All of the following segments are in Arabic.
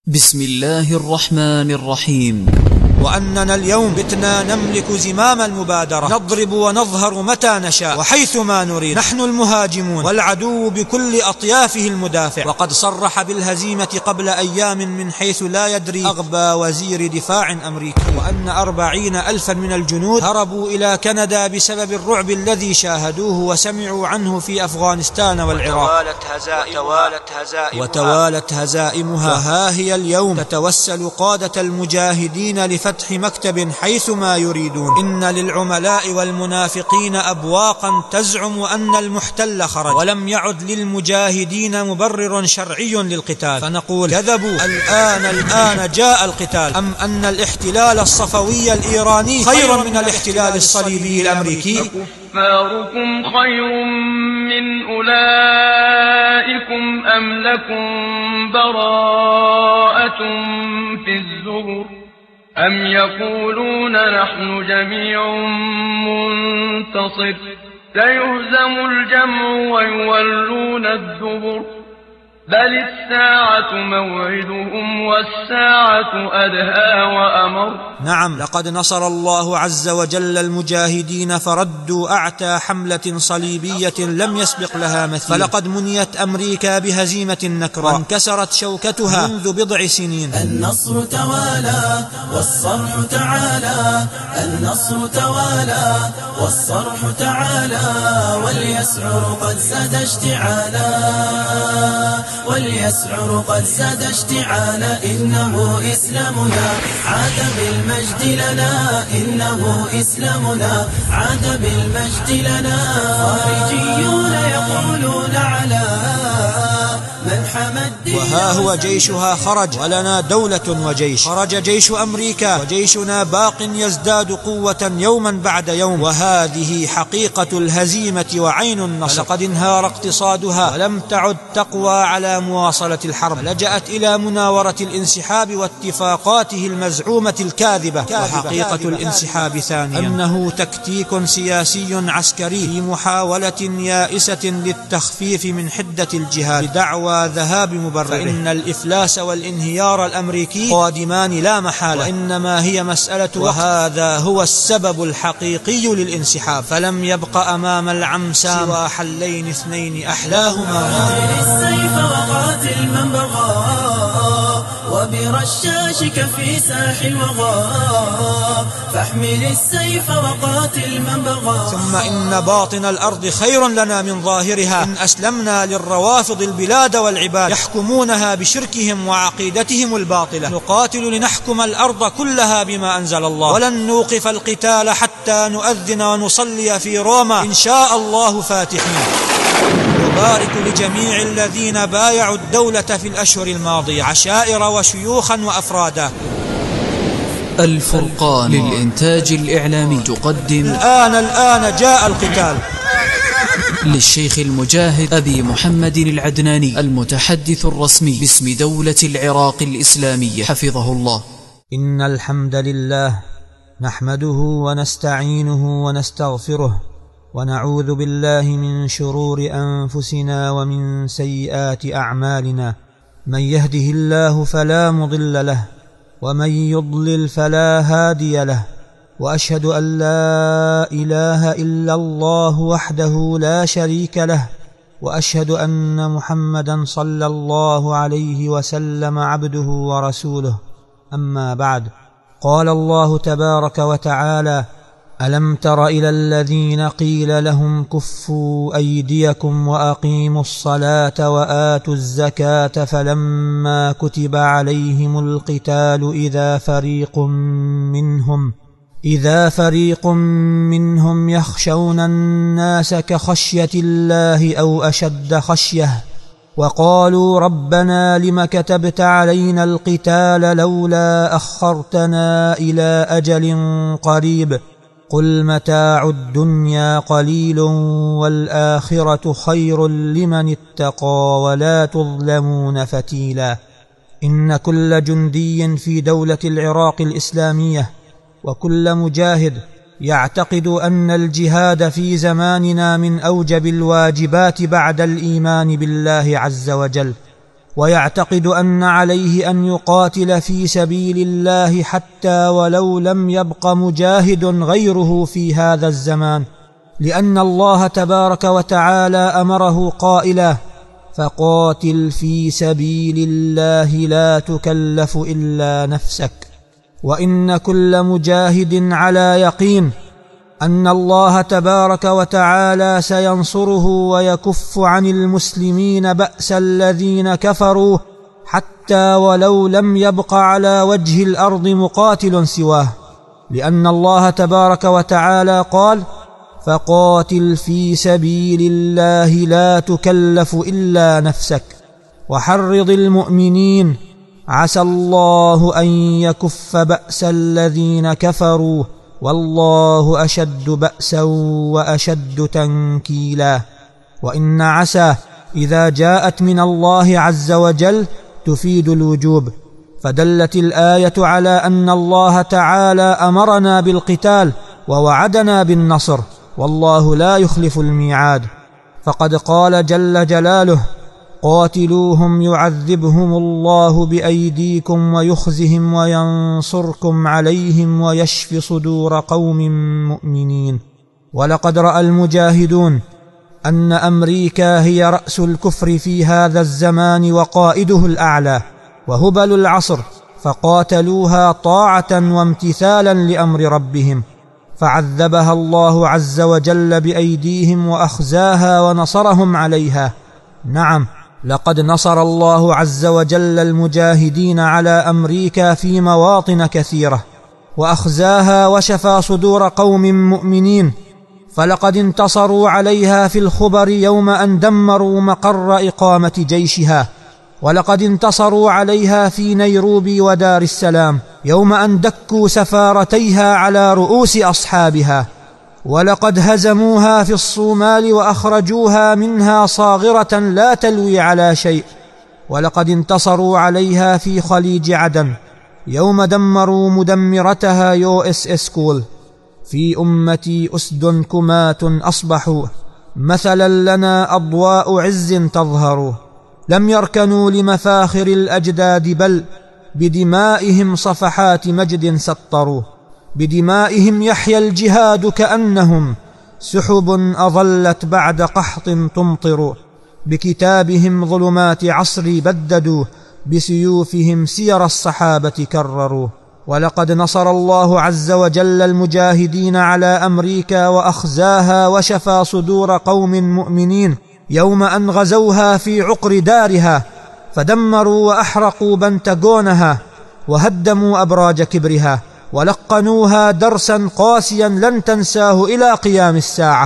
بسم الله الرحمن الرحيم. وأننا اليوم بتنا نملك زمام المبادرة، نضرب ونظهر متى نشاء وحيثما نريد، نحن المهاجمون والعدو بكل أطيافه المدافع. وقد صرح بالهزيمة قبل أيام من حيث لا يدري أغبى وزير دفاع أمريكي، وأن 40,000 من الجنود هربوا إلى كندا بسبب الرعب الذي شاهدوه وسمعوا عنه في أفغانستان والعراق. وتوالت هزائمها، وها هي اليوم تتوسل قادة المجاهدين لفتح مكتب حيثما يريدون. إن للعملاء والمنافقين أبواقا تزعم أن المحتل خرج، ولم يعد للمجاهدين مبرر شرعي للقتال، فنقول كذبوا. الآن جاء القتال، أم أن الاحتلال الصفوي الإيراني خير من الاحتلال الصليبي الأمريكي؟ كفاركم خير من أولئكم أم لكم براءة في الزبر أم يقولون نحن جميع منتصر سيهزم الجمع ويولون الدبر بل الساعة موعدهم والساعة أدهى وأمر. نعم، لقد نصر الله عز وجل المجاهدين فردوا أعتى حملة صليبية لم يسبق لها مثيل، فلقد منيت أمريكا بهزيمة النكرة وانكسرت شوكتها منذ بضع سنين. النصر توالى والصرح تعالى، النصر توالى والصرح تعالى، واليسعر قد زاد اشتعالا، واليسعر قد زاد اشتعالا. إنه إسلامنا عاد بالمجد لنا، إنه إسلامنا عاد بالمجد لنا. خارجيون يقولون على من حمد. وها هو جيشها خرج ولنا دولة وجيش. خرج جيش أمريكا وجيشنا باق يزداد قوة يوما بعد يوم، وهذه حقيقة الهزيمة وعين النصر. لقد انهار اقتصادها ولم تعد تقوى على مواصلة الحرب، لجأت إلى مناورة الانسحاب واتفاقاته المزعومة الكاذبة. وحقيقة الانسحاب ثانيا أنه تكتيك سياسي عسكري في محاولة يائسة للتخفيف من حدة الجهاد بدعوى ذهاب مبرره، فإن الإفلاس والانهيار الأمريكي قادمان لا محالة، وإنما هي مسألة، وهذا هو السبب الحقيقي للانسحاب. فلم يبق أمام العمسام سوى حلين اثنين أحلاهما السيف وقاتل من بغى، وبرشاشك في ساح الوغى، فاحمل السيف وقاتل من بغى. ثم إن باطن الأرض خير لنا من ظاهرها، إن أسلمنا للروافض البلاد والعباد يحكمونها بشركهم وعقيدتهم الباطلة. نقاتل لنحكم الأرض كلها بما أنزل الله، ولن نوقف القتال حتى نؤذن ونصلي في روما إن شاء الله فاتحين. نبارك لجميع الذين بايعوا الدولة في الأشهر الماضية، عشائر وشيوخا وأفرادا. الفرقان للإنتاج الإعلامي تقدم الآن جاء القتال. للشيخ المجاهد أبي محمد العدناني المتحدث الرسمي باسم دولة العراق الإسلامية حفظه الله. إن الحمد لله نحمده ونستعينه ونستغفره، ونعوذ بالله من شرور أنفسنا ومن سيئات أعمالنا. من يهده الله فلا مضل له، ومن يضلل فلا هادي له. وأشهد أن لا إله إلا الله وحده لا شريك له، وأشهد أن محمدا صلى الله عليه وسلم عبده ورسوله. أما بعد، قال الله تبارك وتعالى: ألم تر إلى الذين قيل لهم كفوا أيديكم وأقيموا الصلاة وآتوا الزكاة فلما كتب عليهم القتال إذا فريق منهم يخشون الناس كخشية الله أو أشد خشية، وقالوا ربنا لم كتبت علينا القتال لولا أخرتنا إلى أجل قريب قل متاع الدنيا قليل والآخرة خير لمن اتقى ولا تظلمون فتيلا. إن كل جندي في دولة العراق الإسلامية وكل مجاهد يعتقد أن الجهاد في زماننا من أوجب الواجبات بعد الإيمان بالله عز وجل، ويعتقد أن عليه أن يقاتل في سبيل الله حتى ولو لم يبق مجاهد غيره في هذا الزمان، لأن الله تبارك وتعالى أمره قائلا: فقاتل في سبيل الله لا تكلف إلا نفسك. وإن كل مجاهد على يقين أن الله تبارك وتعالى سينصره ويكف عن المسلمين بأس الذين كفروا حتى ولو لم يبق على وجه الأرض مقاتل سواه، لأن الله تبارك وتعالى قال: فقاتل في سبيل الله لا تكلف إلا نفسك وحرض المؤمنين عسى الله أن يكف بأس الذين كفروا والله أشد بأسا وأشد تنكيلا. وإن عسى إذا جاءت من الله عز وجل تفيد الوجوب، فدلت الآية على أن الله تعالى أمرنا بالقتال ووعدنا بالنصر، والله لا يخلف الميعاد، فقد قال جل جلاله: قاتلوهم يعذبهم الله بأيديكم ويخزهم وينصركم عليهم ويشف صدور قوم مؤمنين. ولقد رأى المجاهدون أن أمريكا هي رأس الكفر في هذا الزمان وقائده الأعلى وهبل العصر، فقاتلوها طاعة وامتثالا لأمر ربهم، فعذبها الله عز وجل بأيديهم وأخزاها ونصرهم عليها. نعم، لقد نصر الله عز وجل المجاهدين على أمريكا في مواطن كثيرة، وأخزاها وشفى صدور قوم مؤمنين، فلقد انتصروا عليها في الخبر يوم أن دمروا مقر إقامة جيشها، ولقد انتصروا عليها في نيروبي ودار السلام يوم أن دكوا سفارتيها على رؤوس أصحابها، ولقد هزموها في الصومال وأخرجوها منها صاغرة لا تلوي على شيء، ولقد انتصروا عليها في خليج عدن يوم دمروا مدمرتها USS كول. في أمتي أسد كمات أصبحوا مثلا لنا أضواء عز تظهر، لم يركنوا لمفاخر الأجداد بل بدمائهم صفحات مجد سطروا، بدمائهم يحيا الجهاد كأنهم سحب أظلت بعد قحط تمطر، بكتابهم ظلمات عصري بددوا بسيوفهم سير الصحابة كرروا. ولقد نصر الله عز وجل المجاهدين على أمريكا وأخزاها وشفى صدور قوم مؤمنين يوم أن غزوها في عقر دارها، فدمروا وأحرقوا بنتاغونها وهدموا أبراج كبرها، ولقنوها درسا قاسيا لن تنساه إلى قيام الساعة،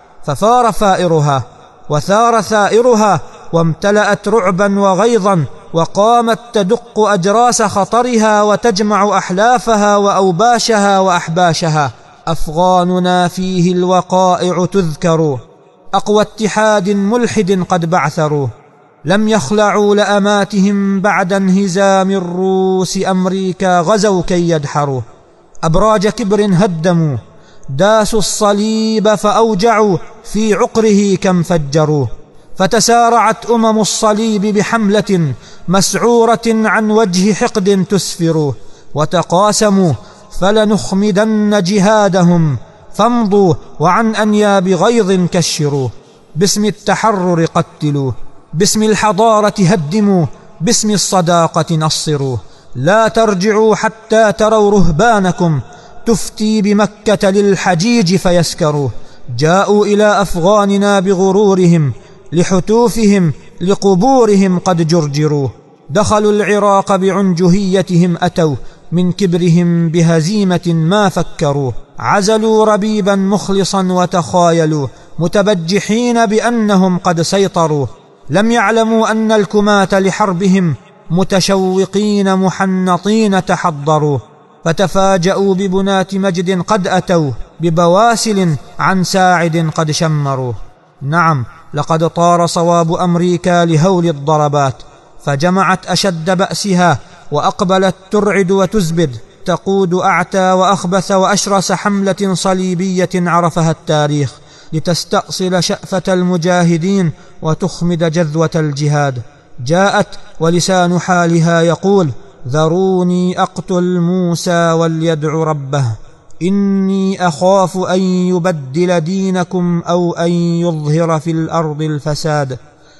ففار فائرها وثار ثائرها وامتلأت رعبا وغيظا، وقامت تدق أجراس خطرها وتجمع أحلافها وأوباشها وأحباشها. أفغاننا فيه الوقائع تذكر، أقوى اتحاد ملحد قد بعثروا، لم يخلعوا لأماتهم بعد انهزام الروس أمريكا غزوا كي يدحروا، أبراج كبر هدموا داسوا الصليب فأوجعوا في عقره كم فجروا، فتسارعت الصليب بحملة مسعورة عن وجه حقد تسفر، وتقاسموا فلنخمدن جهادهم فامضوا وعن أنياب غيظ كشروا، باسم التحرر قتلوا، باسم الحضارة هدموا، باسم الصداقة نصروا، لا ترجعوا حتى تروا رهبانكم تفتي بمكة للحجيج فيسكروا، جاءوا إلى أفغاننا بغرورهم لحتوفهم لقبورهم قد جرجروا، دخلوا العراق بعنجهيتهم أتوا من كبرهم بهزيمة ما فكروا، عزلوا ربيبا مخلصا وتخايلوا متبجحين بأنهم قد سيطروا، لم يعلموا أن الكماة لحربهم متشوقين محنطين تحضروا، فتفاجأوا ببنات مجد قد أتوا ببواسل عن ساعد قد شمروا. نعم، لقد طار صواب أمريكا لهول الضربات، فجمعت أشد بأسها وأقبلت ترعد وتزبد، تقود أعتى وأخبث وأشرس حملة صليبية عرفها التاريخ، لتستأصل شأفة المجاهدين وتخمد جذوة الجهاد. جاءت ولسان حالها يقول: ذروني أقتل موسى وليدع ربه إني أخاف أن يبدل دينكم أو أن يظهر في الأرض الفساد.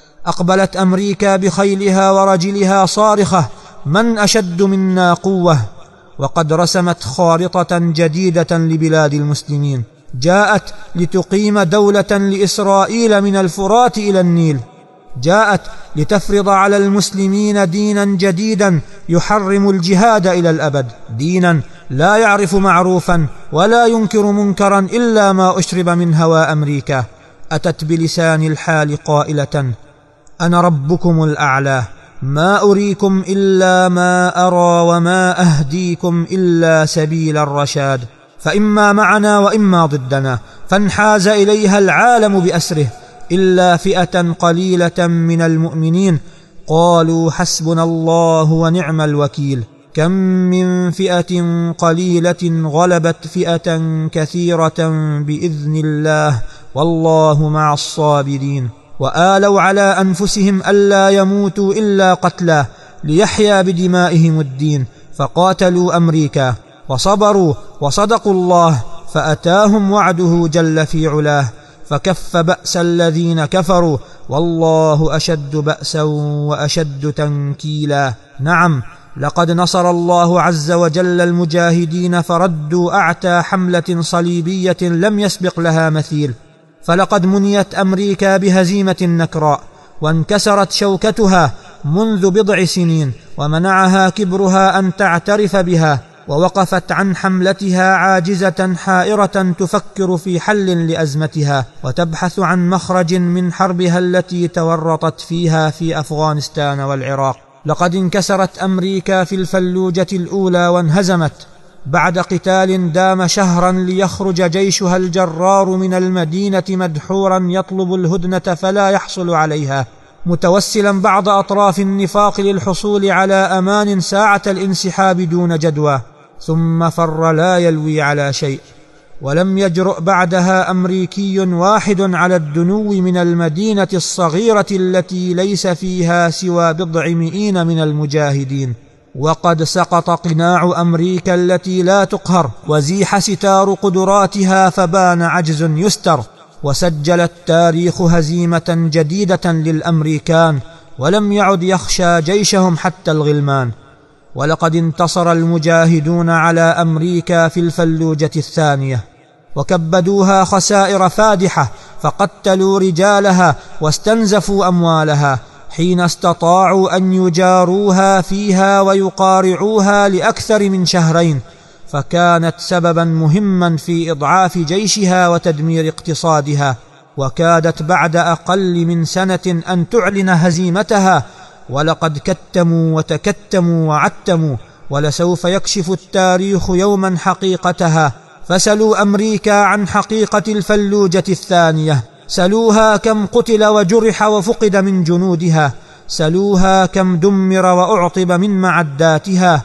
أقبلت أمريكا بخيلها ورجلها صارخة: من أشد منا قوة؟ وقد رسمت خارطة جديدة لبلاد المسلمين. جاءت لتقيم دولة لإسرائيل من الفرات إلى النيل. جاءت لتفرض على المسلمين دينا جديدا يحرم الجهاد إلى الأبد، دينا لا يعرف معروفا ولا ينكر منكرا إلا ما أشرب من هوى أمريكا. أتت بلسان الحال قائلة: أنا ربكم الأعلى، ما أريكم إلا ما أرى وما أهديكم إلا سبيل الرشاد، فإما معنا وإما ضدنا. فانحاز إليها العالم بأسره إلا فئة قليلة من المؤمنين قالوا: حسبنا الله ونعم الوكيل. كم من فئة قليلة غلبت فئة كثيرة بإذن الله والله مع الصابرين. وآلوا على أنفسهم ألا يموتوا إلا قتلا ليحيا بدمائهم الدين، فقاتلوا أمريكا وصبروا وصدقوا الله، فأتاهم وعده جل في علاه، فكف بأس الذين كفروا والله أشد بأسا وأشد تنكيلا. نعم، لقد نصر الله عز وجل المجاهدين فردوا أعتى حملة صليبية لم يسبق لها مثيل. فلقد منيت أمريكا بهزيمة نكراء، وانكسرت شوكتها منذ بضع سنين، ومنعها كبرها أن تعترف بها، ووقفت عن حملتها عاجزة حائرة تفكر في حل لأزمتها، وتبحث عن مخرج من حربها التي تورطت فيها في أفغانستان والعراق. لقد انكسرت أمريكا في الفلوجة الأولى وانهزمت بعد قتال دام شهرا، ليخرج جيشها الجرار من المدينة مدحورا يطلب الهدنة فلا يحصل عليها، متوسلا بعض أطراف النفاق للحصول على أمان ساعة الانسحاب دون جدوى، ثم فر لا يلوي على شيء. ولم يجرؤ بعدها أمريكي واحد على الدنو من المدينة الصغيرة التي ليس فيها سوى بضع مئين من المجاهدين. وقد سقط قناع أمريكا التي لا تقهر، وزيح ستار قدراتها، فبان عجز يستر. وسجل التاريخ هزيمة جديدة للأمريكان، ولم يعد يخشى جيشهم حتى الغلمان. ولقد انتصر المجاهدون على أمريكا في الفلوجة الثانية، وكبدوها خسائر فادحة، فقتلوا رجالها واستنزفوا أموالها حين استطاعوا أن يجاروها فيها ويقارعوها لأكثر من شهرين، فكانت سببا مهما في إضعاف جيشها وتدمير اقتصادها. وكادت بعد أقل من سنة أن تعلن هزيمتها، ولقد كتموا وتكتموا وعتموا، ولسوف يكشف التاريخ يوما حقيقتها. فسلوا أمريكا عن حقيقة الفلوجة الثانية، سلوها كم قتل وجرح وفقد من جنودها، سلوها كم دمر وأعطب من معداتها،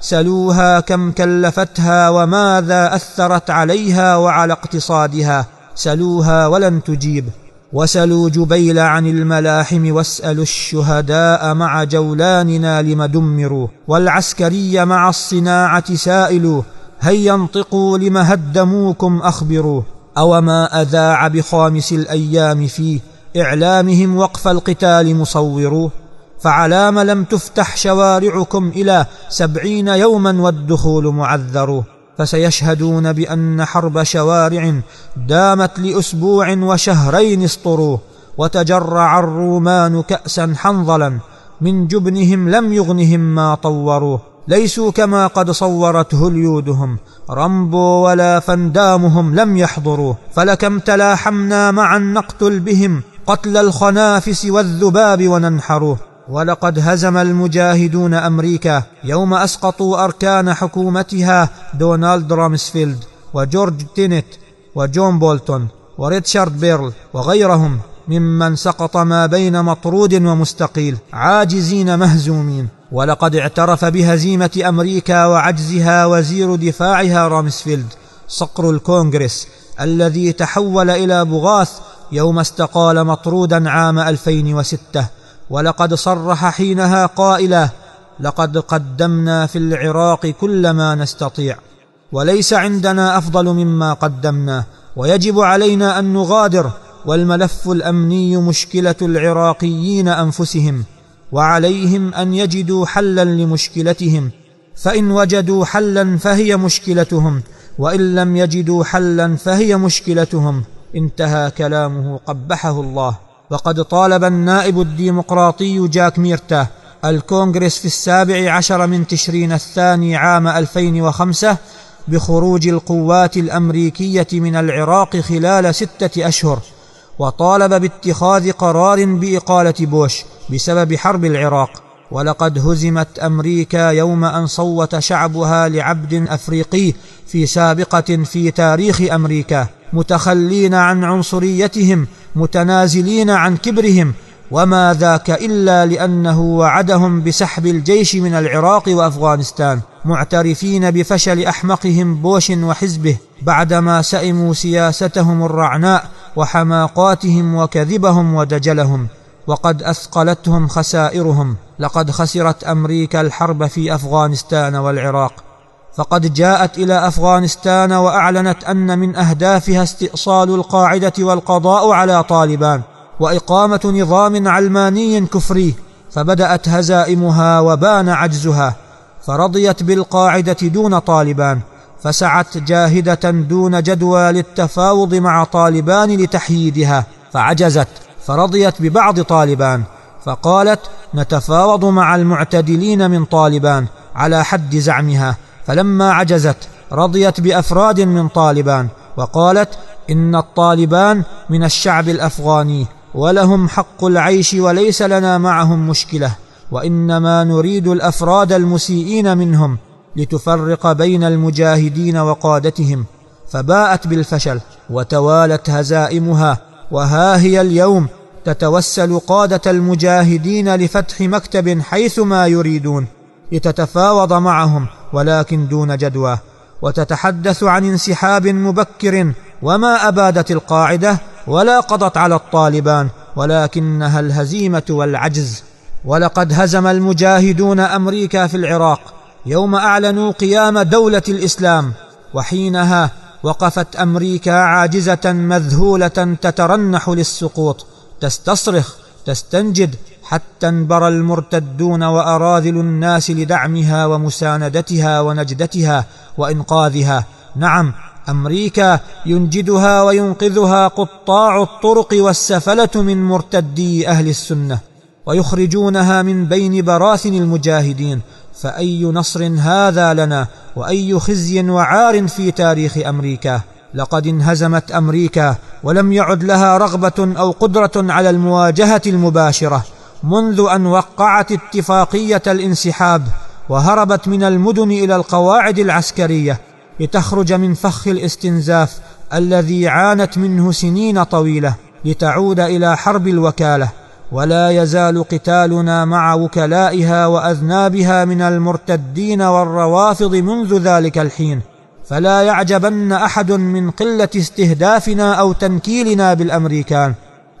سلوها كم كلفتها وماذا أثرت عليها وعلى اقتصادها، سلوها ولن تجيب. وسلوا جبيل عن الملاحم، واسألوا الشهداء مع جولاننا لم دمروا، والعسكري مع الصناعة سائلوا، هيا انطقوا لم هدموكم أخبروا. أوما أذاع بخامس الأيام في إعلامهم وقف القتال مصوروا، فعلام لم تفتح شوارعكم إلى 70 يوما والدخول معذر. فسيشهدون بأن حرب شوارع دامت لأسبوع وشهرين اسطروا، وتجرع الرومان كأسا حنظلا، من جبنهم لم يغنهم ما طوروه. ليسوا كما قد صورت هوليودهم، رامبو ولا فندامهم لم يحضروا. فلكم تلاحمنا معا نقتل بهم قتل الخنافس والذباب وننحروه. ولقد هزم المجاهدون أمريكا يوم أسقطوا أركان حكومتها دونالد رامسفيلد وجورج تينيت وجون بولتون وريتشارد بيرل وغيرهم ممن سقط ما بين مطرود ومستقيل، عاجزين مهزومين. ولقد اعترف بهزيمة أمريكا وعجزها وزير دفاعها رامسفيلد، صقر الكونغرس الذي تحول إلى بغاث يوم استقال مطرودا عام 2006. ولقد صرح حينها قائلا: لقد قدمنا في العراق كل ما نستطيع، وليس عندنا أفضل مما قدمنا، ويجب علينا أن نغادر، والملف الأمني مشكلة العراقيين أنفسهم، وعليهم أن يجدوا حلا لمشكلتهم، فإن وجدوا حلا فهي مشكلتهم، وإن لم يجدوا حلا فهي مشكلتهم. انتهى كلامه قبحه الله. وقد طالب النائب الديمقراطي جاك ميرتا الكونغرس في 17 من تشرين الثاني عام 2005 بخروج القوات الأمريكية من العراق خلال 6 أشهر، وطالب باتخاذ قرار بإقالة بوش بسبب حرب العراق. ولقد هزمت أمريكا يوم أن صوت شعبها لعبد أفريقي في سابقة في تاريخ أمريكا، متخلين عن عنصريتهم، متنازلين عن كبرهم، وما ذاك إلا لأنه وعدهم بسحب الجيش من العراق وأفغانستان، معترفين بفشل أحمقهم بوش وحزبه بعدما سئموا سياستهم الرعناء وحماقاتهم وكذبهم ودجلهم، وقد أثقلتهم خسائرهم. لقد خسرت أمريكا الحرب في أفغانستان والعراق، فقد جاءت إلى أفغانستان وأعلنت أن من أهدافها استئصال القاعدة والقضاء على طالبان وإقامة نظام علماني كفري، فبدأت هزائمها وبان عجزها، فرضيت بالقاعدة دون طالبان، فسعت جاهدة دون جدوى للتفاوض مع طالبان لتحييدها، فعجزت، فرضيت ببعض طالبان، فقالت نتفاوض مع المعتدلين من طالبان على حد زعمها، فلما عجزت رضيت بأفراد من طالبان، وقالت إن الطالبان من الشعب الأفغاني ولهم حق العيش وليس لنا معهم مشكلة، وإنما نريد الأفراد المسيئين منهم لتفرق بين المجاهدين وقادتهم، فباءت بالفشل وتوالت هزائمها. وها هي اليوم تتوسل قادة المجاهدين لفتح مكتب حيثما يريدون لتتفاوض معهم، ولكن دون جدوى، وتتحدث عن انسحاب مبكر، وما أبادت القاعدة ولا قضت على الطالبان، ولكنها الهزيمة والعجز. ولقد هزم المجاهدون أمريكا في العراق يوم أعلنوا قيام دولة الإسلام، وحينها وقفت أمريكا عاجزة مذهولة تترنح للسقوط، تستصرخ، تستنجد، حتى انبر المرتدون وأراذل الناس لدعمها ومساندتها ونجدتها وإنقاذها. نعم، أمريكا ينجدها وينقذها قطاع الطرق والسفلة من مرتدي أهل السنة، ويخرجونها من بين براثن المجاهدين. فأي نصر هذا لنا، وأي خزي وعار في تاريخ أمريكا. لقد انهزمت أمريكا ولم يعد لها رغبة أو قدرة على المواجهة المباشرة منذ أن وقعت اتفاقية الانسحاب، وهربت من المدن إلى القواعد العسكرية لتخرج من فخ الاستنزاف الذي عانت منه سنين طويلة، لتعود إلى حرب الوكالة. ولا يزال قتالنا مع وكلائها وأذنابها من المرتدين والروافض منذ ذلك الحين، فلا يعجبن أحد من قلة استهدافنا أو تنكيلنا بالأمريكان،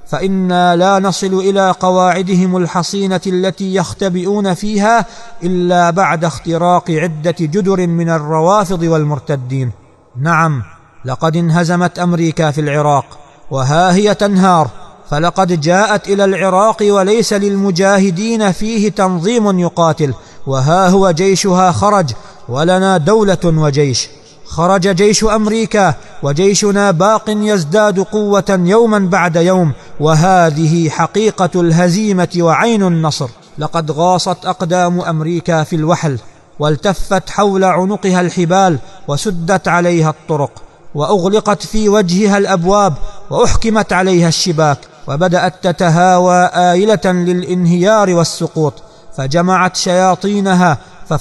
فإنا لا نصل إلى قواعدهم الحصينة التي يختبئون فيها إلا بعد اختراق عدة جدر من الروافض والمرتدين. نعم، لقد انهزمت أمريكا في العراق، وها هي تنهار، فلقد جاءت إلى العراق وليس للمجاهدين فيه تنظيم يقاتل، وها هو جيشها خرج، ولنا دولة وجيش. خرج جيش أمريكا، وجيشنا باق يزداد قوة يوما بعد يوم، وهذه حقيقة الهزيمة وعين النصر. لقد غاصت أقدام أمريكا في الوحل، والتفت حول عنقها الحبال، وسدت عليها الطرق، وأغلقت في وجهها الأبواب، وأحكمت عليها الشباك، وبدأت تتهاوى آيلة للانهيار والسقوط. فجمعت شياطينها،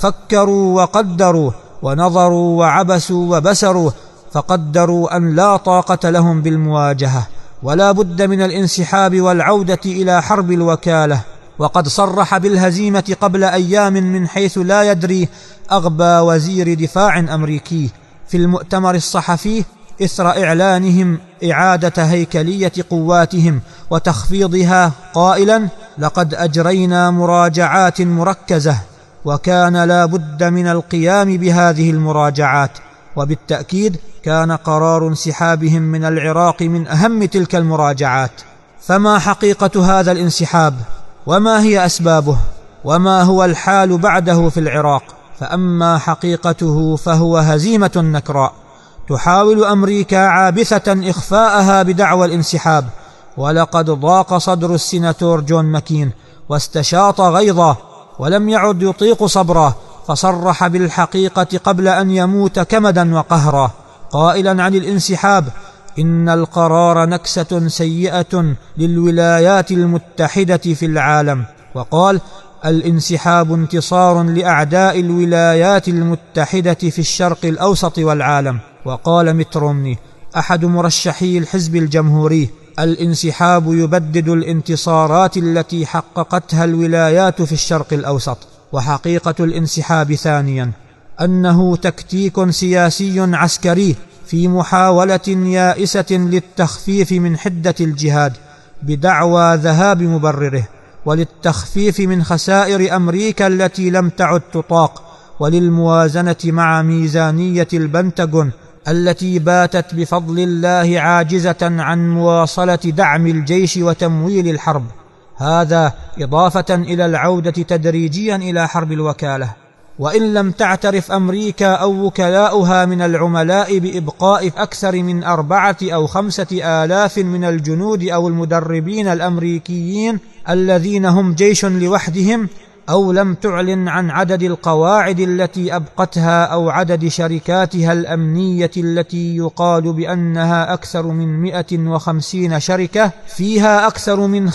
ففكروا وقدروا، ونظروا وعبسوا وبسروا، فقدروا أن لا طاقة لهم بالمواجهة، ولا بد من الانسحاب والعودة إلى حرب الوكالة. وقد صرح بالهزيمة قبل أيام من حيث لا يدري أغبى وزير دفاع أمريكي في المؤتمر الصحفي إثر إعلانهم إعادة هيكلية قواتهم وتخفيضها، قائلا: لقد أجرينا مراجعات مركزة، وكان لا بد من القيام بهذه المراجعات، وبالتأكيد كان قرار انسحابهم من العراق من أهم تلك المراجعات. فما حقيقة هذا الانسحاب؟ وما هي أسبابه؟ وما هو الحال بعده في العراق؟ فأما حقيقته فهو هزيمة نكراء. تحاول أمريكا عابثة إخفاءها بدعوى الانسحاب، ولقد ضاق صدر السيناتور جون ماكين واستشاط غيظه، ولم يعد يطيق صبره، فصرح بالحقيقة قبل أن يموت كمدا وقهرا، قائلا عن الانسحاب: إن القرار نكسة سيئة للولايات المتحدة في العالم. وقال: الانسحاب انتصار لأعداء الولايات المتحدة في الشرق الأوسط والعالم. وقال ميت رومني أحد مرشحي الحزب الجمهوري: الانسحاب يبدد الانتصارات التي حققتها الولايات في الشرق الأوسط. وحقيقة الانسحاب ثانيا أنه تكتيك سياسي عسكري في محاولة يائسة للتخفيف من حدة الجهاد بدعوى ذهاب مبرره، وللتخفيف من خسائر أمريكا التي لم تعد تطاق، وللموازنة مع ميزانية البنتاغون التي باتت بفضل الله عاجزة عن مواصلة دعم الجيش وتمويل الحرب. هذا إضافة إلى العودة تدريجيا إلى حرب الوكالة. وإن لم تعترف أمريكا أو وكلاؤها من العملاء بإبقاء أكثر من 4 أو 5 آلاف من الجنود أو المدربين الأمريكيين الذين هم جيش لوحدهم، أو لم تعلن عن عدد القواعد التي أبقتها أو عدد شركاتها الأمنية التي يقال بأنها أكثر من 150 شركة فيها أكثر من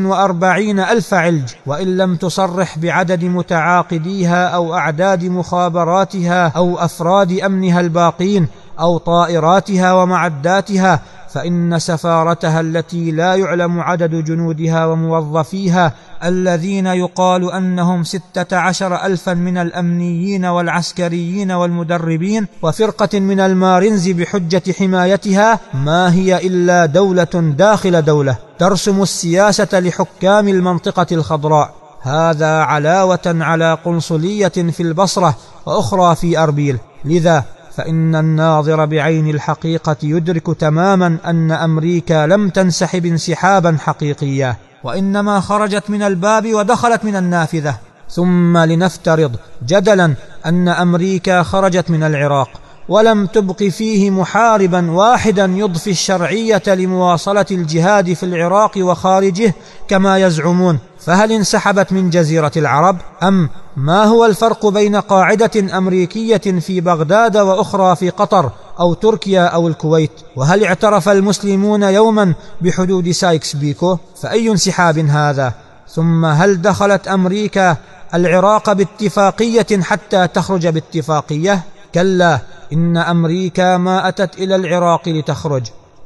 45,000 علج، وإن لم تصرح بعدد متعاقديها أو أعداد مخابراتها أو أفراد أمنها الباقين أو طائراتها ومعداتها، فإن سفارتها التي لا يعلم عدد جنودها وموظفيها الذين يقال أنهم 16,000 من الأمنيين والعسكريين والمدربين وفرقة من المارينز بحجة حمايتها، ما هي إلا دولة داخل دولة ترسم السياسة لحكام المنطقة الخضراء. هذا علاوة على قنصلية في البصرة وأخرى في أربيل. لذا فإن الناظر بعين الحقيقة يدرك تماما أن أمريكا لم تنسحب انسحابا حقيقيا، وإنما خرجت من الباب ودخلت من النافذة. ثم لنفترض جدلا أن أمريكا خرجت من العراق ولم تبق فيه محاربا واحدا يضفي الشرعية لمواصلة الجهاد في العراق وخارجه كما يزعمون، فهل انسحبت من جزيرة العرب؟ أم ما هو الفرق بين قاعدة أمريكية في بغداد وأخرى في قطر أو تركيا أو الكويت؟ وهل اعترف المسلمون يوما بحدود سايكس بيكو؟ فأي انسحاب هذا؟ ثم هل دخلت أمريكا العراق باتفاقية حتى تخرج باتفاقية؟ كلا، إن أمريكا ما أتت إلى العراق لتخرج،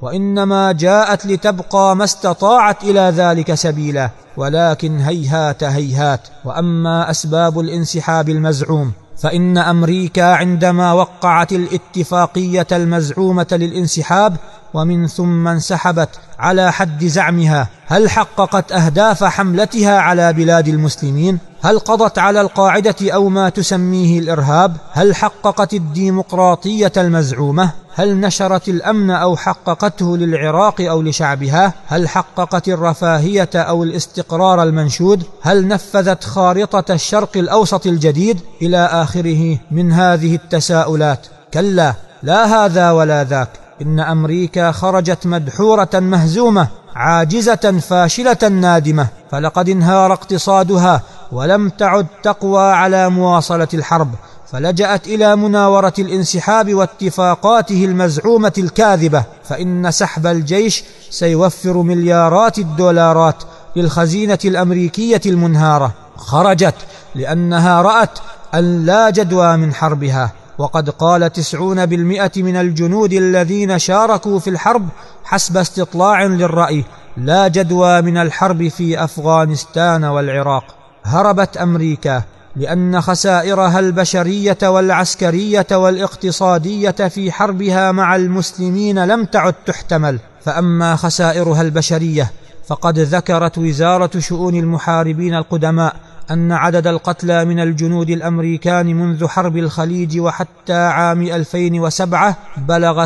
وإنما جاءت لتبقى ما استطاعت إلى ذلك سبيلا، ولكن هيهات هيهات. وأما أسباب الانسحاب المزعوم فإن أمريكا عندما وقعت الاتفاقية المزعومة للانسحاب ومن ثم انسحبت على حد زعمها، هل حققت أهداف حملتها على بلاد المسلمين؟ هل قضت على القاعدة أو ما تسميه الإرهاب؟ هل حققت الديمقراطية المزعومة؟ هل نشرت الأمن أو حققته للعراق أو لشعبها؟ هل حققت الرفاهية أو الاستقرار المنشود؟ هل نفذت خارطة الشرق الأوسط الجديد؟ إلى آخره من هذه التساؤلات. كلا، لا هذا ولا ذاك. إن أمريكا خرجت مدحورة مهزومة عاجزة فاشلة نادمة، فلقد انهار اقتصادها ولم تعد تقوى على مواصلة الحرب، فلجأت إلى مناورة الانسحاب واتفاقاته المزعومة الكاذبة، فإن سحب الجيش سيوفر مليارات الدولارات للخزينة الأمريكية المنهارة. خرجت لأنها رأت أن لا جدوى من حربها، وقد قال 90% من الجنود الذين شاركوا في الحرب حسب استطلاع للرأي لا جدوى من الحرب في أفغانستان والعراق. هربت أمريكا لأن خسائرها البشرية والعسكرية والاقتصادية في حربها مع المسلمين لم تعد تحتمل. فأما خسائرها البشرية فقد ذكرت وزارة شؤون المحاربين القدماء أن عدد القتلى من الجنود الأمريكان منذ حرب الخليج وحتى عام 2007 بلغ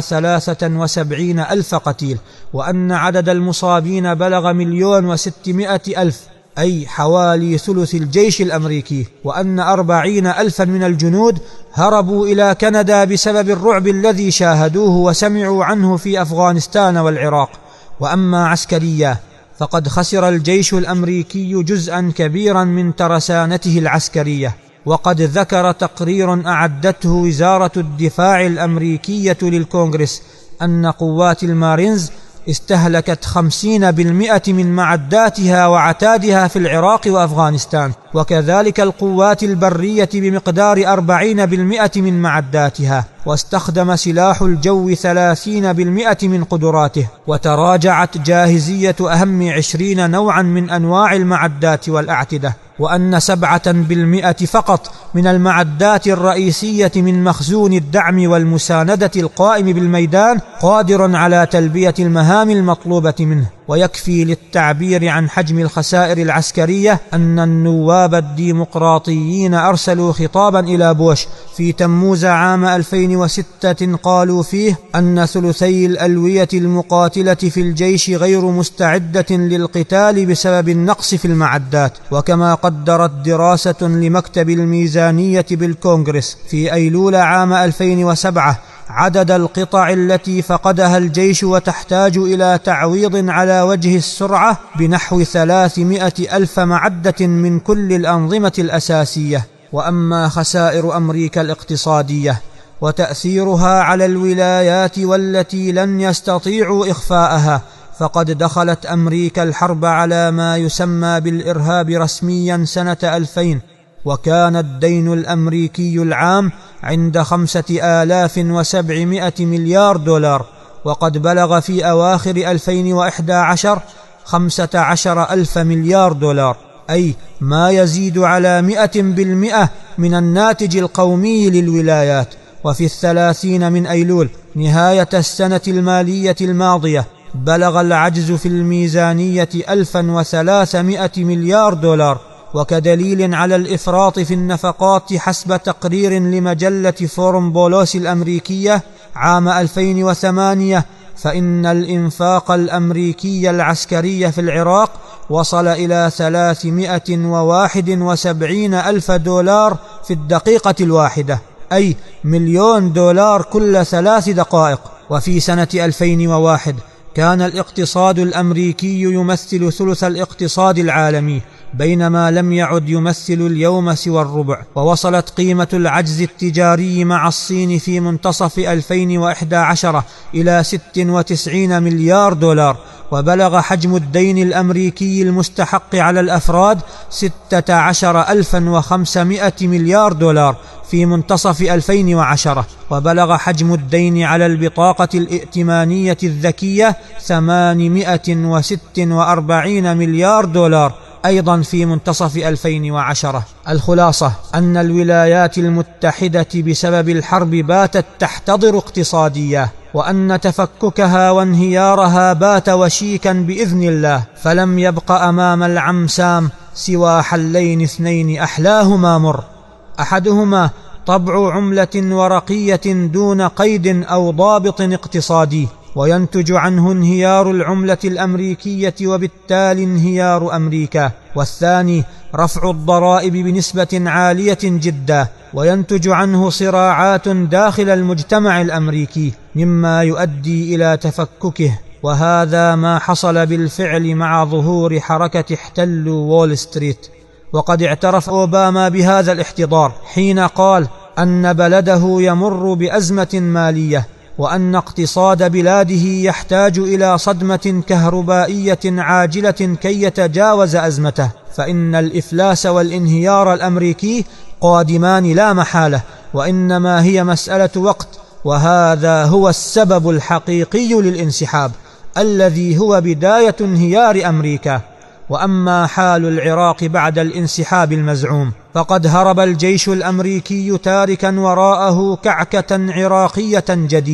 73,000 قتيل، وأن عدد المصابين بلغ 1,600,000، أي حوالي ثلث الجيش الأمريكي، وأن 40,000 من الجنود هربوا إلى كندا بسبب الرعب الذي شاهدوه وسمعوا عنه في أفغانستان والعراق. وأما عسكريا فقد خسر الجيش الأمريكي جزءا كبيرا من ترسانته العسكرية. وقد ذكر تقرير أعدته وزارة الدفاع الأمريكية للكونغرس أن قوات المارينز استهلكت 50% من معداتها وعتادها في العراق وأفغانستان، وكذلك القوات البرية بمقدار 40% من معداتها، واستخدم سلاح الجو 30% من قدراته، وتراجعت جاهزية أهم 20 نوعا من أنواع المعدات والأعتدة، وأن 7% فقط من المعدات الرئيسية من مخزون الدعم والمساندة القائم بالميدان قادر على تلبية المهام المطلوبة منه. ويكفي للتعبير عن حجم الخسائر العسكرية أن النواب الديمقراطيين أرسلوا خطابا إلى بوش في تموز عام 2006 قالوا فيه أن ثلثي الألوية المقاتلة في الجيش غير مستعدة للقتال بسبب النقص في المعدات. وكما قدرت دراسة لمكتب الميزانية بالكونغرس في أيلول عام 2007 عدد القطع التي فقدها الجيش وتحتاج إلى تعويض على وجه السرعة بنحو 300,000 معدة من كل الأنظمة الأساسية. وأما خسائر أمريكا الاقتصادية وتأثيرها على الولايات والتي لن يستطيعوا إخفاءها، فقد دخلت أمريكا الحرب على ما يسمى بالإرهاب رسميا سنة 2000، وكان الدين الأمريكي العام عند 5,700 مليار دولار، وقد بلغ في أواخر 2011 15,000 مليار دولار، أي ما يزيد على 100% من الناتج القومي للولايات. وفي 30 من أيلول نهاية السنة المالية الماضية بلغ العجز في الميزانية 1,300 مليار دولار. وكدليل على الإفراط في النفقات حسب تقرير لمجلة فورم بولوس الأمريكية عام 2008 فإن الإنفاق الأمريكي العسكري في العراق وصل إلى 371,000 دولار في الدقيقة الواحدة، أي $1,000,000 كل 3 دقائق. وفي سنة 2001 كان الاقتصاد الأمريكي يمثل ثلث الاقتصاد العالمي، بينما لم يعد يمثل اليوم سوى الربع. ووصلت قيمة العجز التجاري مع الصين في منتصف 2011 إلى 96 مليار دولار، وبلغ حجم الدين الأمريكي المستحق على الأفراد 16,500 مليار دولار في منتصف 2010، وبلغ حجم الدين على البطاقة الائتمانية الذكية 846 مليار دولار أيضا في منتصف 2010. الخلاصة أن الولايات المتحدة بسبب الحرب باتت تحتضر اقتصاديا، وأن تفككها وانهيارها بات وشيكا بإذن الله، فلم يبق أمام العمسام سوى حلين 2 أحلاهما مر، أحدهما طبع عملة ورقية دون قيد أو ضابط اقتصادي، وينتج عنه انهيار العملة الأمريكية وبالتالي انهيار أمريكا، والثاني رفع الضرائب بنسبة عالية جدا، وينتج عنه صراعات داخل المجتمع الأمريكي مما يؤدي إلى تفككه. وهذا ما حصل بالفعل مع ظهور حركة احتلوا وول ستريت. وقد اعترف أوباما بهذا الاحتضار حين قال أن بلده يمر بأزمة مالية، وأن اقتصاد بلاده يحتاج إلى صدمة كهربائية عاجلة كي يتجاوز أزمته، فإن الإفلاس والانهيار الأمريكي قادمان لا محالة، وإنما هي مسألة وقت، وهذا هو السبب الحقيقي للانسحاب الذي هو بداية انهيار أمريكا. وأما حال العراق بعد الانسحاب المزعوم فقد هرب الجيش الأمريكي تاركا وراءه كعكة عراقية جديدة،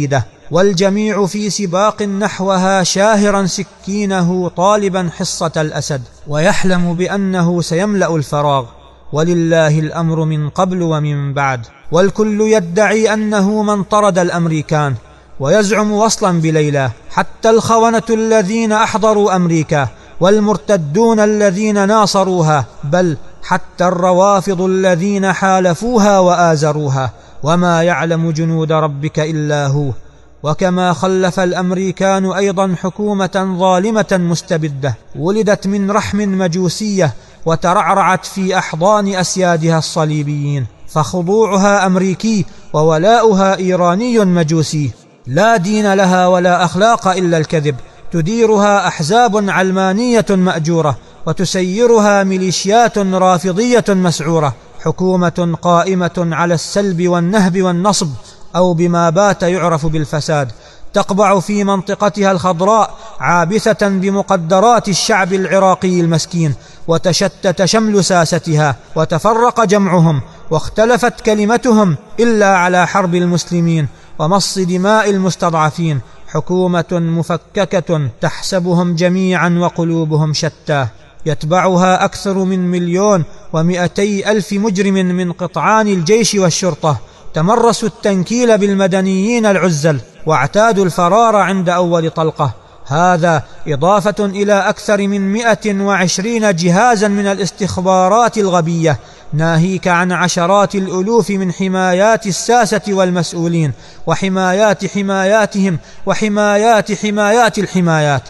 والجميع في سباق نحوها شاهرا سكينه طالبا حصة الأسد، ويحلم بأنه سيملأ الفراغ، ولله الأمر من قبل ومن بعد. والكل يدعي أنه من طرد الأمريكان ويزعم وصلا بليلى، حتى الخونة الذين أحضروا أمريكا والمرتدون الذين ناصروها، بل حتى الروافض الذين حالفوها وآزروها، وما يعلم جنود ربك إلا هو. وكما خلف الأمريكان أيضا حكومة ظالمة مستبدة ولدت من رحم مجوسية وترعرعت في أحضان أسيادها الصليبيين، فخضوعها أمريكي وولاؤها إيراني مجوسي، لا دين لها ولا أخلاق إلا الكذب، تديرها أحزاب علمانية مأجورة وتسيرها ميليشيات رافضية مسعورة، حكومة قائمة على السلب والنهب والنصب، أو بما بات يعرف بالفساد، تقبع في منطقتها الخضراء عابثة بمقدرات الشعب العراقي المسكين، وتشتت شمل ساستها وتفرق جمعهم واختلفت كلمتهم إلا على حرب المسلمين ومص دماء المستضعفين، حكومة مفككة تحسبهم جميعا وقلوبهم شتى، يتبعها أكثر من 1,200,000 مجرم من قطعان الجيش والشرطة، تمرسوا التنكيل بالمدنيين العزل واعتادوا الفرار عند أول طلقة. هذا إضافة إلى أكثر من 120 جهازا من الاستخبارات الغبية، ناهيك عن عشرات الألوف من حمايات الساسة والمسؤولين، وحمايات حماياتهم وحمايات حمايات الحمايات،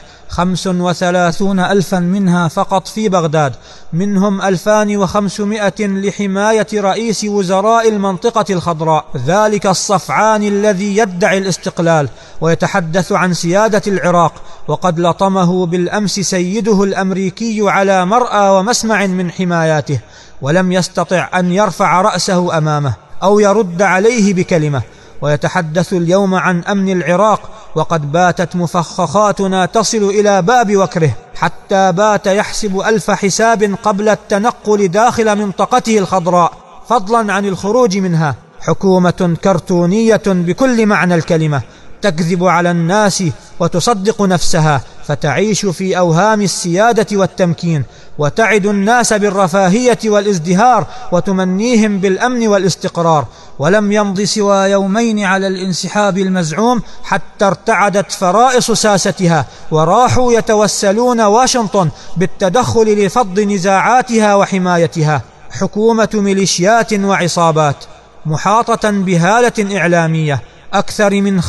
35,000 منها فقط في بغداد، منهم 2,500 لحماية رئيس وزراء المنطقة الخضراء، ذلك الصفعان الذي يدعي الاستقلال ويتحدث عن سيادة العراق، وقد لطمه بالأمس سيده الأمريكي على مرأى ومسمع من حماياته، ولم يستطع أن يرفع رأسه أمامه أو يرد عليه بكلمة. ويتحدث اليوم عن أمن العراق، وقد باتت مفخخاتنا تصل إلى باب وكره، حتى بات يحسب 1000 حساب قبل التنقل داخل منطقته الخضراء، فضلا عن الخروج منها. حكومة كرتونية بكل معنى الكلمة، تكذب على الناس وتصدق نفسها، فتعيش في أوهام السيادة والتمكين، وتعد الناس بالرفاهية والازدهار، وتمنيهم بالأمن والاستقرار. ولم يمض سوى يومين على الانسحاب المزعوم حتى ارتعدت فرائص ساستها، وراحوا يتوسلون واشنطن بالتدخل لفض نزاعاتها وحمايتها. حكومة ميليشيات وعصابات محاطة بهالة إعلامية، أكثر من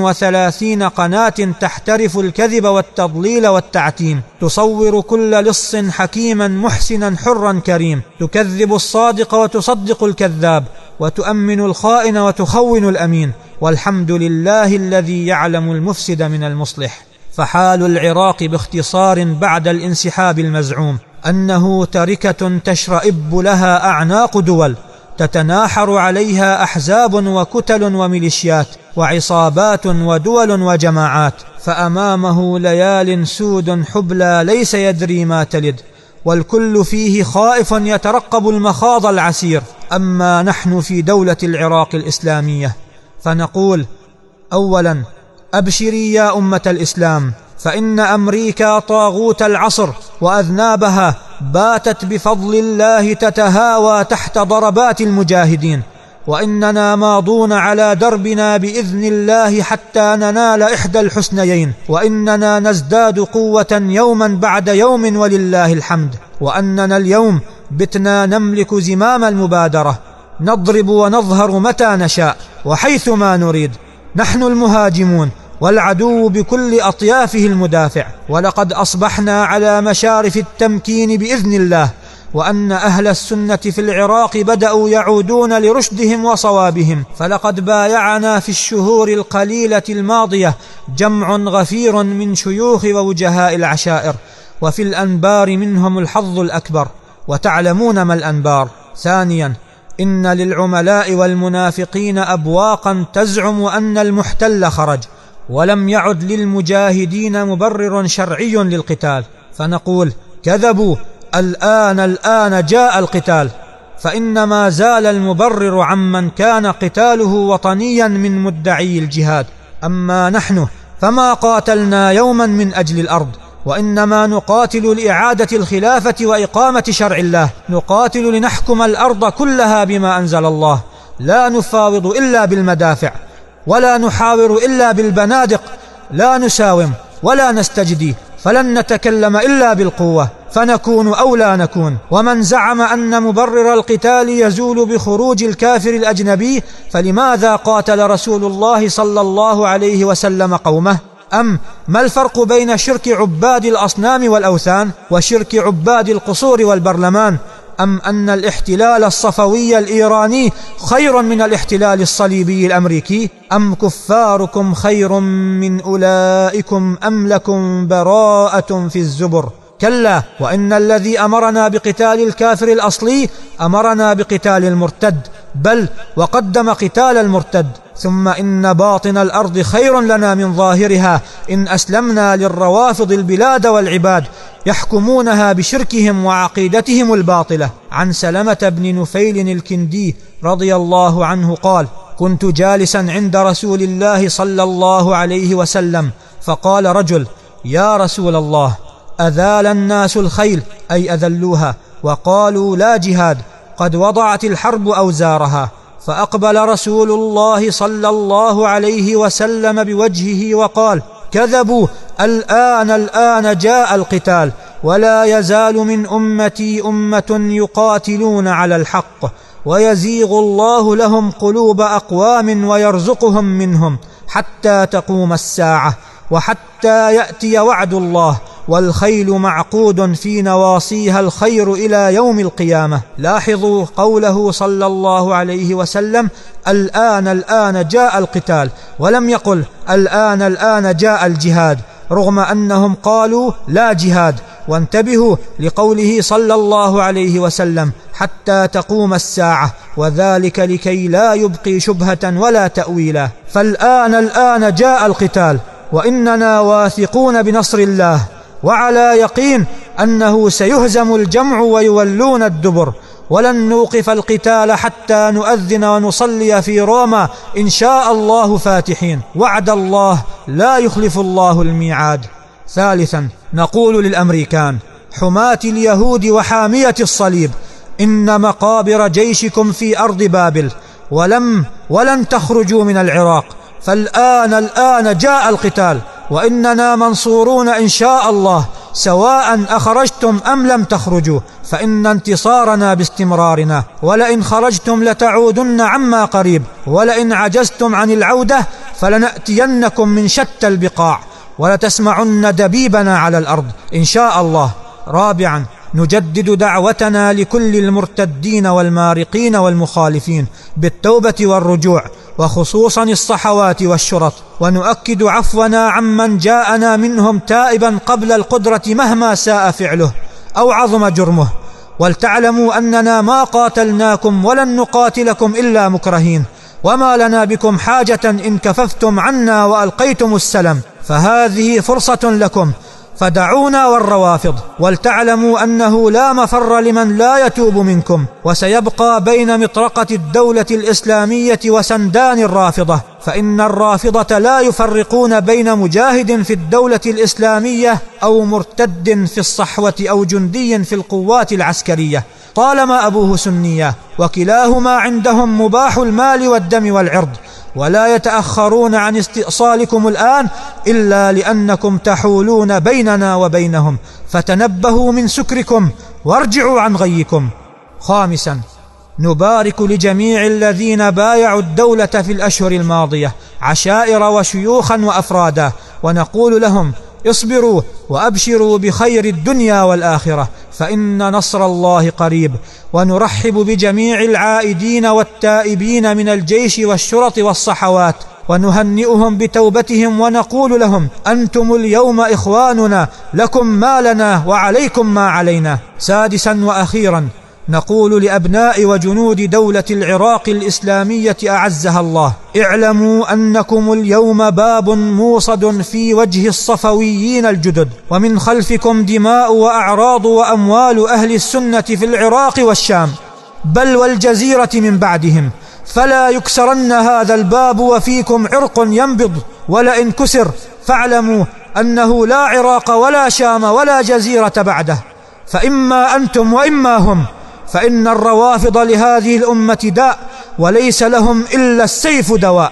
35 قناة تحترف الكذب والتضليل والتعتيم، تصور كل لص حكيما محسنا حرا كريم، تكذب الصادق وتصدق الكذاب، وتؤمن الخائن وتخون الأمين، والحمد لله الذي يعلم المفسد من المصلح. فحال العراق باختصار بعد الانسحاب المزعوم أنه تركة تشرئب لها أعناق دول، تتناحر عليها أحزاب وكتل وميليشيات وعصابات ودول وجماعات، فأمامه ليال سود حبلى ليس يدري ما تلد، والكل فيه خائف يترقب المخاض العسير. أما نحن في دولة العراق الإسلامية فنقول: أولا، أبشري يا أمة الإسلام، فإن أمريكا طاغوت العصر وأذنابها باتت بفضل الله تتهاوى تحت ضربات المجاهدين، وإننا ماضون على دربنا بإذن الله حتى ننال إحدى الحسنيين، وإننا نزداد قوة يوما بعد يوم ولله الحمد، وأننا اليوم بتنا نملك زمام المبادرة، نضرب ونظهر متى نشاء وحيث ما نريد، نحن المهاجمون والعدو بكل أطيافه المدافع، ولقد أصبحنا على مشارف التمكين بإذن الله، وأن أهل السنة في العراق بدأوا يعودون لرشدهم وصوابهم، فلقد بايعنا في الشهور القليلة الماضية جمع غفير من شيوخ ووجهاء العشائر، وفي الأنبار منهم الحظ الأكبر، وتعلمون ما الأنبار. ثانيا، إن للعملاء والمنافقين أبواقا تزعم أن المحتل خرج، ولم يعد للمجاهدين مبرر شرعي للقتال، فنقول: كذبوا، الآن جاء القتال، فإن ما زال المبرر عمن كان قتاله وطنيا من مدعي الجهاد، أما نحن فما قاتلنا يوما من أجل الأرض، وإنما نقاتل لإعادة الخلافة وإقامة شرع الله، نقاتل لنحكم الأرض كلها بما أنزل الله، لا نفاوض إلا بالمدافع، ولا نحاور إلا بالبنادق، لا نساوم ولا نستجدي، فلن نتكلم إلا بالقوة، فنكون أو لا نكون. ومن زعم أن مبرر القتال يزول بخروج الكافر الأجنبي، فلماذا قاتل رسول الله صلى الله عليه وسلم قومه؟ ما الفرق بين شرك عباد الأصنام والأوثان وشرك عباد القصور والبرلمان؟ أن الاحتلال الصفوي الإيراني خير من الاحتلال الصليبي الأمريكي؟ كفاركم خير من أولئكم لكم براءة في الزبر؟ كلا، وإن الذي أمرنا بقتال الكافر الأصلي أمرنا بقتال المرتد، بل وقدم قتال المرتد. ثم إن باطن الأرض خير لنا من ظاهرها إن أسلمنا للروافض البلاد والعباد يحكمونها بشركهم وعقيدتهم الباطلة. عن سلمة بن نفيل الكندي رضي الله عنه قال: كنت جالسا عند رسول الله صلى الله عليه وسلم، فقال رجل: يا رسول الله، أذال الناس الخيل، أي أذلوها، وقالوا لا جهاد، قد وضعت الحرب أوزارها. فأقبل رسول الله صلى الله عليه وسلم بوجهه وقال: كذبوا، الآن جاء القتال، ولا يزال من أمتي أمة يقاتلون على الحق، ويزيغ الله لهم قلوب أقوام ويرزقهم منهم حتى تقوم الساعة، وحتى يأتي وعد الله، والخيل معقود في نواصيها الخير إلى يوم القيامة. لاحظوا قوله صلى الله عليه وسلم: الآن جاء القتال، ولم يقل الآن جاء الجهاد، رغم أنهم قالوا لا جهاد. وانتبهوا لقوله صلى الله عليه وسلم: حتى تقوم الساعة، وذلك لكي لا يبقي شبهة ولا تأويلا. فالآن جاء القتال، وإننا واثقون بنصر الله، وعلى يقين أنه سيهزم الجمع ويولون الدبر، ولن نوقف القتال حتى نؤذن ونصلي في روما إن شاء الله فاتحين، وعد الله لا يخلف الله الميعاد. ثالثا، نقول للأمريكان حماة اليهود وحامية الصليب: إن مقابر جيشكم في أرض بابل، ولن تخرجوا من العراق، فالآن جاء القتال، وإننا منصورون إن شاء الله، سواء أخرجتم أم لم تخرجوا، فإن انتصارنا باستمرارنا، ولئن خرجتم لتعودن عما قريب، ولئن عجزتم عن العودة فلنأتينكم من شتى البقاع، ولتسمعن دبيبنا على الأرض إن شاء الله. رابعا، نجدد دعوتنا لكل المرتدين والمارقين والمخالفين بالتوبة والرجوع، وخصوصا الصحوات والشرط، ونؤكد عفونا عمن جاءنا منهم تائبا قبل القدرة مهما ساء فعله أو عظم جرمه. ولتعلموا أننا ما قاتلناكم ولن نقاتلكم إلا مكرهين، وما لنا بكم حاجة إن كففتم عنا وألقيتم السلم، فهذه فرصة لكم، فدعونا والروافض. ولتعلموا أنه لا مفر لمن لا يتوب منكم، وسيبقى بين مطرقة الدولة الإسلامية وسندان الرافضة، فإن الرافضة لا يفرقون بين مجاهد في الدولة الإسلامية أو مرتد في الصحوة أو جندي في القوات العسكرية، طالما أبوه سنية، وكلاهما عندهم مباح المال والدم والعرض، ولا يتأخرون عن استئصالكم الآن إلا لأنكم تحولون بيننا وبينهم، فتنبهوا من سكركم وارجعوا عن غيكم. خامسا، نبارك لجميع الذين بايعوا الدولة في الأشهر الماضية، عشائر وشيوخا وأفرادا، ونقول لهم: اصبروا وأبشروا بخير الدنيا والآخرة، فإن نصر الله قريب. ونرحب بجميع العائدين والتائبين من الجيش والشرط والصحوات، ونهنئهم بتوبتهم، ونقول لهم: أنتم اليوم إخواننا، لكم ما لنا وعليكم ما علينا. سادسا وأخيرا، نقول لأبناء وجنود دولة العراق الإسلامية أعزها الله: اعلموا أنكم اليوم باب موصد في وجه الصفويين الجدد، ومن خلفكم دماء وأعراض وأموال أهل السنة في العراق والشام، بل والجزيرة من بعدهم، فلا يكسرن هذا الباب وفيكم عرق ينبض ولئن كسر فاعلموا أنه لا عراق ولا شام ولا جزيرة بعده، فإما أنتم وإما هم، فإن الروافض لهذه الأمة داء وليس لهم إلا السيف دواء.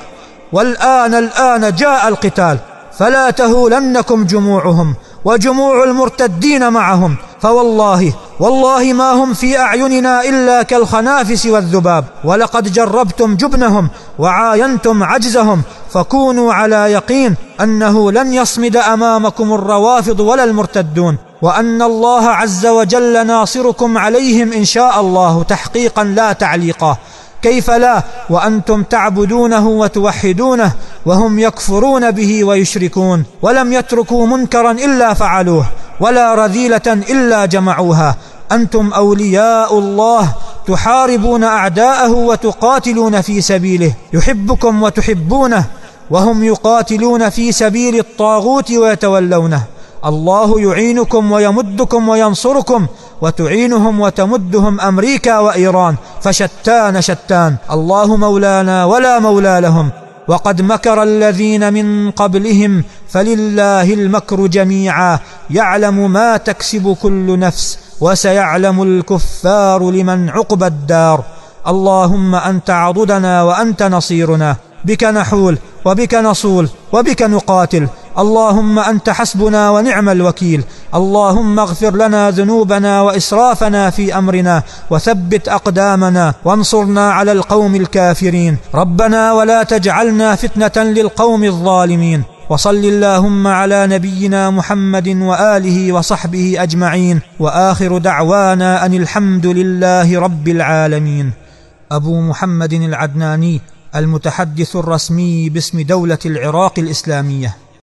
والآن جاء القتال، فلا تهولنكم جموعهم وجموع المرتدين معهم، فوالله ما هم في أعيننا إلا كالخنافس والذباب، ولقد جربتم جبنهم وعاينتم عجزهم، فكونوا على يقين أنه لن يصمد أمامكم الروافض ولا المرتدون، وأن الله عز وجل ناصركم عليهم إن شاء الله تحقيقا لا تعليقا. كيف لا وأنتم تعبدونه وتوحدونه وهم يكفرون به ويشركون، ولم يتركوا منكرا إلا فعلوه ولا رذيلة إلا جمعوها. أنتم أولياء الله تحاربون أعداءه وتقاتلون في سبيله، يحبكم وتحبونه، وهم يقاتلون في سبيل الطاغوت ويتولونه. الله يعينكم ويمدكم وينصركم، وتعينهم وتمدهم أمريكا وإيران، فشتان شتان. الله مولانا ولا مولى لهم، وقد مكر الذين من قبلهم، فلله المكر جميعا، يعلم ما تكسب كل نفس، وسيعلم الكفار لمن عقبى الدار. اللهم أنت عضدنا وأنت نصيرنا، بك نحول وبك نصول وبك نقاتل. اللهم أنت حسبنا ونعم الوكيل. اللهم اغفر لنا ذنوبنا وإسرافنا في أمرنا، وثبت أقدامنا، وانصرنا على القوم الكافرين. ربنا ولا تجعلنا فتنة للقوم الظالمين. وصل اللهم على نبينا محمد وآله وصحبه أجمعين، وآخر دعوانا أن الحمد لله رب العالمين. أبو محمد العدناني، المتحدث الرسمي باسم دولة العراق الإسلامية.